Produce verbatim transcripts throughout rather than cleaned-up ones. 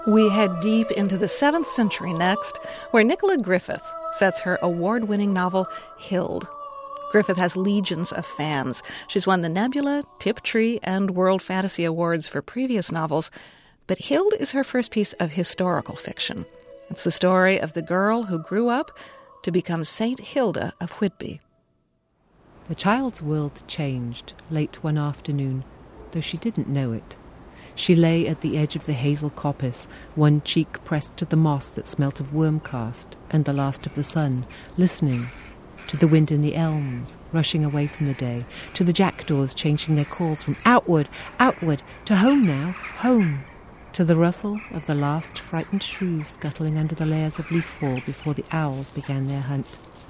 We head deep into the seventh century next, where Nicola Griffith sets her award-winning novel, Hild. Griffith has legions of fans. She's won the Nebula, Tiptree, and World Fantasy Awards for previous novels, but Hild is her first piece of historical fiction. It's the story of the girl who grew up to become Saint Hilda of Whitby. The child's world changed late one afternoon, though she didn't know it. She lay at the edge of the hazel coppice, one cheek pressed to the moss that smelt of wormcast and the last of the sun, listening to the wind in the elms rushing away from the day, to the jackdaws changing their calls from outward, outward, to home now, home, to the rustle of the last frightened shrews scuttling under the layers of leaf fall before the owls began their hunt.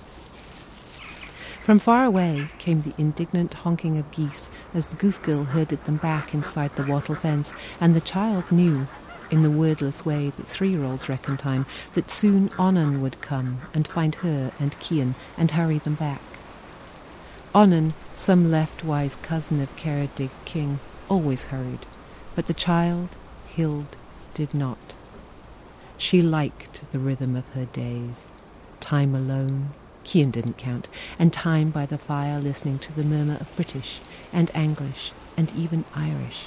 From far away came the indignant honking of geese as the goosegill herded them back inside the wattle fence, and the child knew, in the wordless way that three-year-olds reckon time, that soon Onan would come and find her and Cian and hurry them back. Onan, some leftwise cousin of Ceredig king, always hurried, but the child, Hild, did not. She liked the rhythm of her days. Time alone, Cian didn't count, and time by the fire listening to the murmur of British and English and even Irish.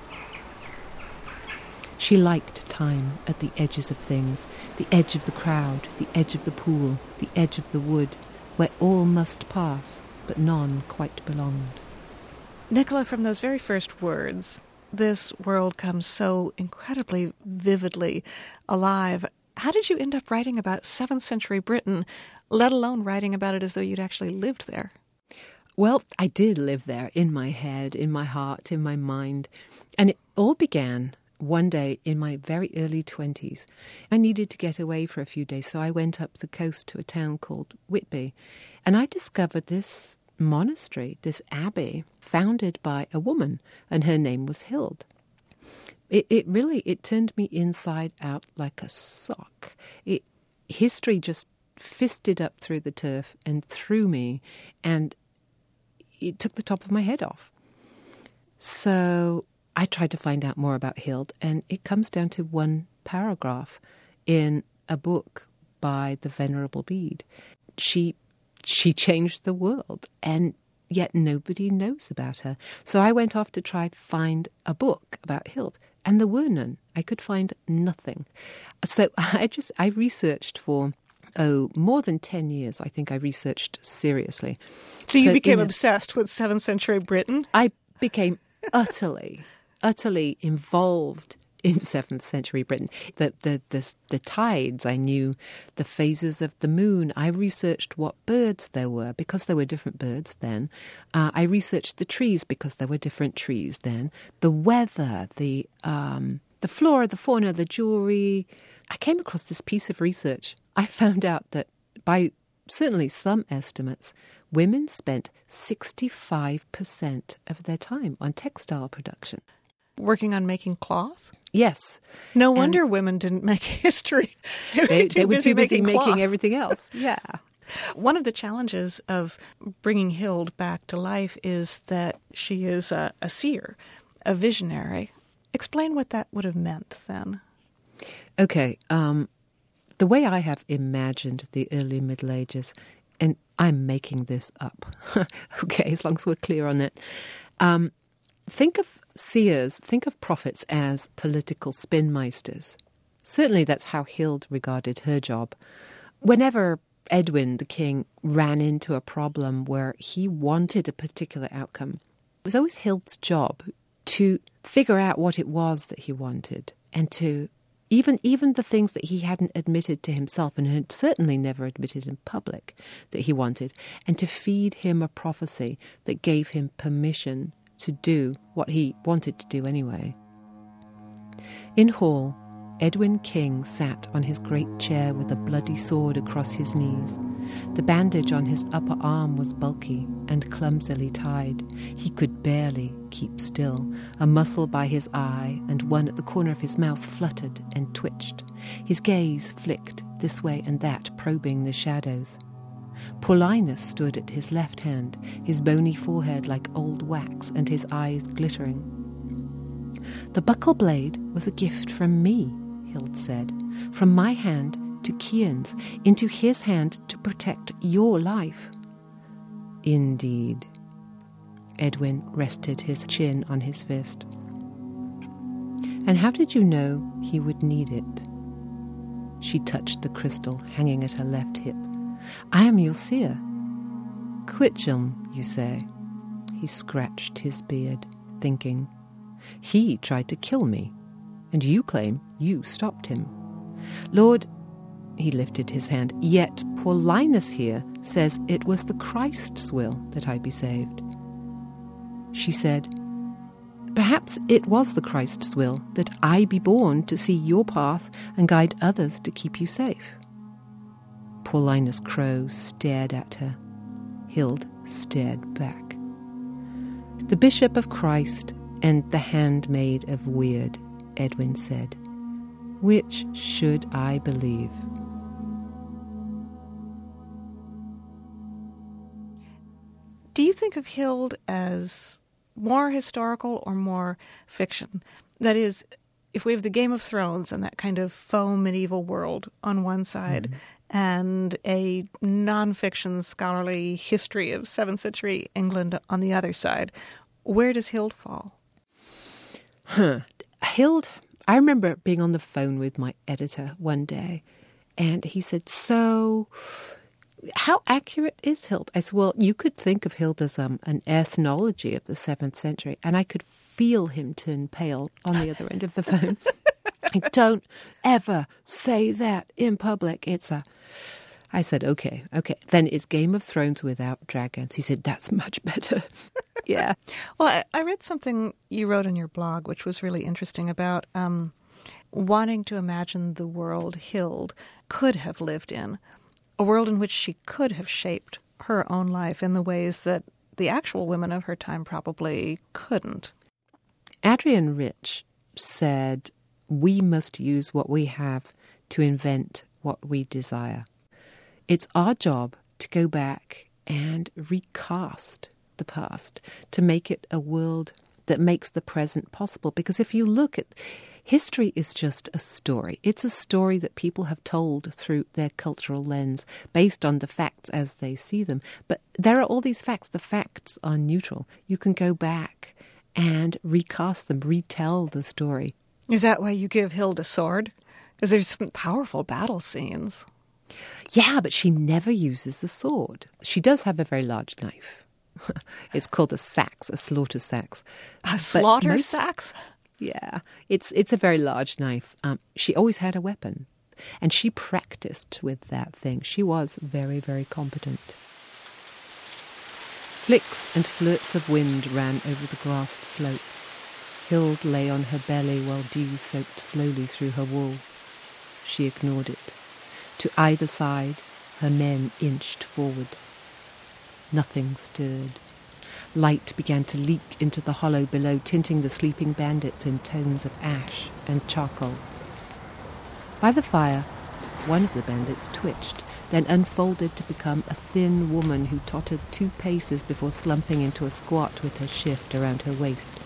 She liked time at the edges of things, the edge of the crowd, the edge of the pool, the edge of the wood, where all must pass, but none quite belonged. Nicola, from those very first words, this world comes so incredibly vividly alive. How did you end up writing about seventh century Britain, let alone writing about it as though you'd actually lived there? Well, I did live there, in my head, in my heart, in my mind. And it all began one day in my very early twenties. I needed to get away for a few days, so I went up the coast to a town called Whitby. And I discovered this monastery, this abbey, founded by a woman, and her name was Hild. It, it really, it turned me inside out like a sock. It, history just fisted up through the turf and through me, and it took the top of my head off. So I tried to find out more about Hild, and it comes down to one paragraph in a book by the Venerable Bede. She, she changed the world, and yet nobody knows about her. So I went off to try to find a book about Hild. And there were none. I could find nothing. So I just, I researched for, oh, more than ten years, I think I researched seriously. So you so, became you know, obsessed with seventh century Britain? I became utterly, utterly involved in seventh century Britain. The, the, the, the tides, I knew the phases of the moon. I researched what birds there were, because there were different birds then. Uh, I researched the trees, because there were different trees then. The weather, the um, the flora, the fauna, the jewelry. I came across this piece of research. I found out that by certainly some estimates, women spent sixty-five percent of their time on textile production. Working on making cloth? Yes. No wonder and women didn't make history. They were, they, too, they were busy too busy making, making everything else. Yeah. One of the challenges of bringing Hild back to life is that she is a, a seer, a visionary. Explain what that would have meant then. Okay. Um, the way I have imagined the early Middle Ages, and I'm making this up, okay, as long as we're clear on it, um, think of seers, think of prophets as political spinmeisters. Certainly that's how Hild regarded her job. Whenever Edwin, the king, ran into a problem where he wanted a particular outcome, it was always Hild's job to figure out what it was that he wanted, and to even even the things that he hadn't admitted to himself and had certainly never admitted in public that he wanted, and to feed him a prophecy that gave him permission to do what he wanted to do anyway. In hall, Edwin King sat on his great chair with a bloody sword across his knees. The bandage on his upper arm was bulky and clumsily tied. He could barely keep still. A muscle by his eye and one at the corner of his mouth fluttered and twitched. His gaze flicked this way and that, probing the shadows. Paulinus stood at his left hand, his bony forehead like old wax and his eyes glittering. The buckle blade was a gift from me, Hild said, from my hand to Kian's, into his hand to protect your life. Indeed. Edwin rested his chin on his fist. And how did you know he would need it? She touched the crystal hanging at her left hip. I am your seer. Quitchelm, you say? He scratched his beard, thinking. He tried to kill me, and you claim you stopped him. Lord, he lifted his hand, yet Paulinus here says it was the Christ's will that I be saved. She said, perhaps it was the Christ's will that I be born to see your path and guide others to keep you safe. Paulinus Crow stared at her. Hild stared back. The Bishop of Christ and the Handmaid of Weird, Edwin said. Which should I believe? Do you think of Hild as more historical or more fiction? That is, if we have the Game of Thrones and that kind of faux medieval world on one side, mm-hmm. and a nonfiction scholarly history of seventh century England on the other side, where does Hild fall? Huh. Hild, I remember being on the phone with my editor one day, and he said, so how accurate is Hild? I said, well, you could think of Hild as um, an ethnology of the seventh century, and I could feel him turn pale on the other end of the phone. Don't ever say that in public. It's a... I said, okay, okay. Then it's Game of Thrones without dragons. He said, that's much better. Yeah. Well, I, I read something you wrote on your blog, which was really interesting, about um, wanting to imagine the world Hild could have lived in, a world in which she could have shaped her own life in the ways that the actual women of her time probably couldn't. Adrienne Rich said, we must use what we have to invent what we desire. It's our job to go back and recast the past, to make it a world that makes the present possible. Because if you look at history, is just a story. It's a story that people have told through their cultural lens, based on the facts as they see them. But there are all these facts. The facts are neutral. You can go back and recast them, retell the story. Is that why you give Hild a sword? Because there's some powerful battle scenes. Yeah, but she never uses the sword. She does have a very large knife. It's called a sax, a slaughter sax. A slaughter most, sax? Yeah, it's it's a very large knife. Um, she always had a weapon, and she practiced with that thing. She was very, very competent. Flicks and flirts of wind ran over the grassed slope. Hild lay on her belly while dew soaked slowly through her wool. She ignored it. To either side, her men inched forward. Nothing stirred. Light began to leak into the hollow below, tinting the sleeping bandits in tones of ash and charcoal. By the fire, one of the bandits twitched, then unfolded to become a thin woman who tottered two paces before slumping into a squat with her shift around her waist.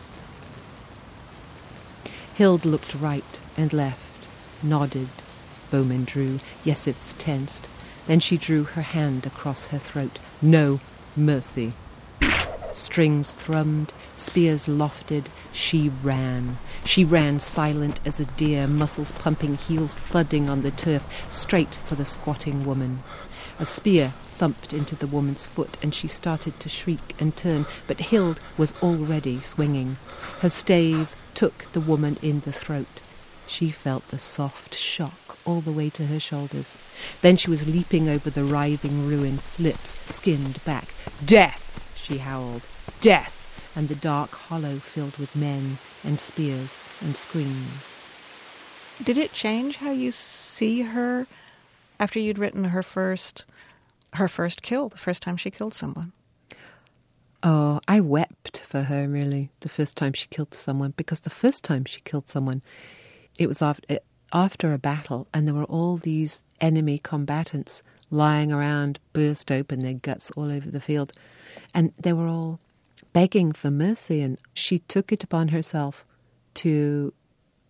Hild looked right and left, nodded. Bowman drew. Yes, it's tensed. Then she drew her hand across her throat. No mercy. Strings thrummed, spears lofted. She ran. She ran silent as a deer, muscles pumping, heels thudding on the turf, straight for the squatting woman. A spear thumped into the woman's foot, and she started to shriek and turn, but Hild was already swinging. Her stave took the woman in the throat. She felt the soft shock all the way to her shoulders. Then she was leaping over the writhing ruin, lips skinned back. Death! She howled. Death! And the dark hollow filled with men and spears and screams. Did it change how you see her after you'd written her first, her first kill, the first time she killed someone? Oh, I wept for her, really, the first time she killed someone, because the first time she killed someone, it was after, after a battle, and there were all these enemy combatants lying around, burst open, their guts all over the field, and they were all begging for mercy, and she took it upon herself to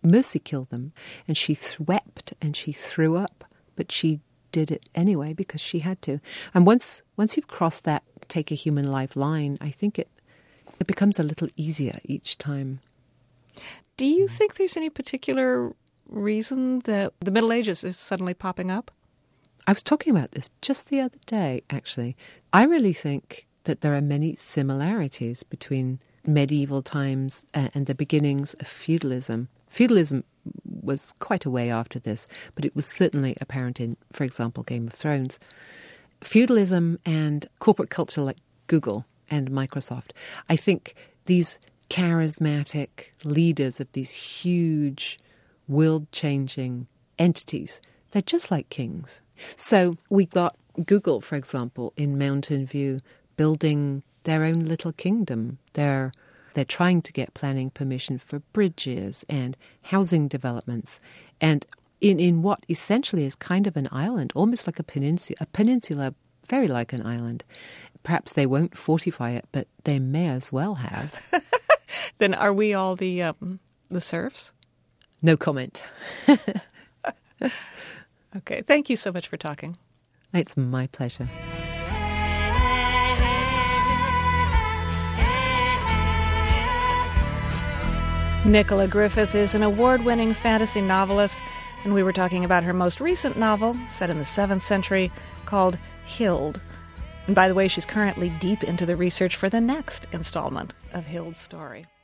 mercy kill them. And she th- wept and she threw up, but she did it anyway because she had to. And once once you've crossed that take a human life line, I think it it becomes a little easier each time. Do you think there's any particular reason that the Middle Ages is suddenly popping up? I was talking about this just the other day, actually. I really think that there are many similarities between medieval times and the beginnings of feudalism. Feudalism was quite a way after this, but it was certainly apparent in, for example, Game of Thrones. Feudalism and corporate culture like Google and Microsoft. I think these charismatic leaders of these huge, world-changing entities, they're just like kings. So we got Google, for example, in Mountain View, building their own little kingdom. They're they're trying to get planning permission for bridges and housing developments, and in, in what essentially is kind of an island, almost like a peninsula, a peninsula very like an island. Perhaps they won't fortify it, but they may as well have. Then are we all the um, the serfs? No comment. Okay, thank you so much for talking. It's my pleasure. Nicola Griffith is an award-winning fantasy novelist, and we were talking about her most recent novel, set in the seventh century, called Hild. And by the way, she's currently deep into the research for the next installment of Hild's story.